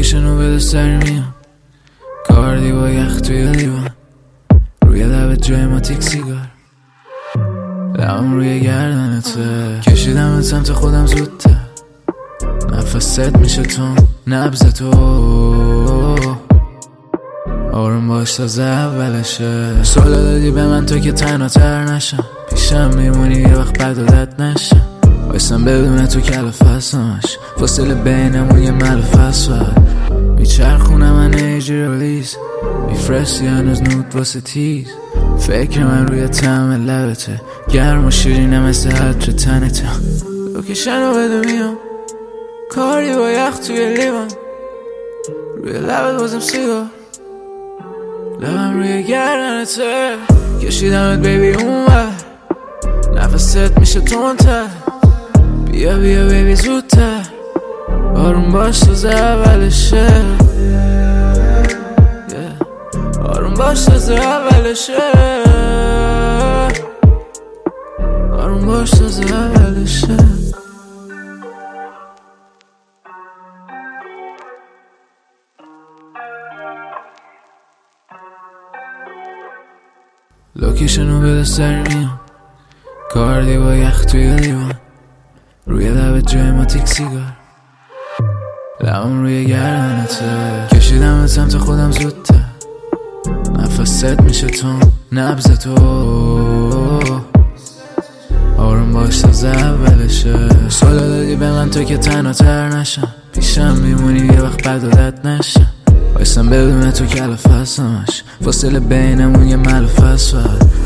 لوکیشنو بده سری میام، کاردی با یخ توی لیوان، روی لبت جای ما تیک سیگار، لبم روی گردنته، کشیدم سمت خودم زودتر، نفست میشه تون نبض تو، آروم باش تازه اولشه. سولا دادی به من تو که تنها تر نشم، پیشم میمونی یه وقت بعد عادت نشم، بایستم بدون تو کلافستمش، فاصله بینمون یه ملافست میچرخونه من ایجی رولیز، میفرستی هنوز نوت واسه تیز، فکر من روی طعم لبته، گرم و شیرینه مثل عطر تنته. لوکیشنو بده میام، کاری با یخ توی لیوان، روی لبت بازم سیگار، لبم روی گردنته، کشیدمت بیبی اونور، نفست میشه تندتر، بیا بیا بیبی زودتر، آروم باش تازه اولشه، آروم باش تازه اولشه، آروم باش تازه اولشه. لوکیشنو بده سری میام، کاردی با یخ توی لیوان، روی لبت جای ما تیک سیگار، لبم روی گردنته، کشیدم سمت خودم زودتر، نفست میشه تون نبض تو، آروم باش تازه اولشه. سولا دادی به من تو که تنها تر نشم، پیشم میمونی یه وقت بعد عادت نشم، بایستم بدون تو کلافستمش، فاصله بینمون یه ملافست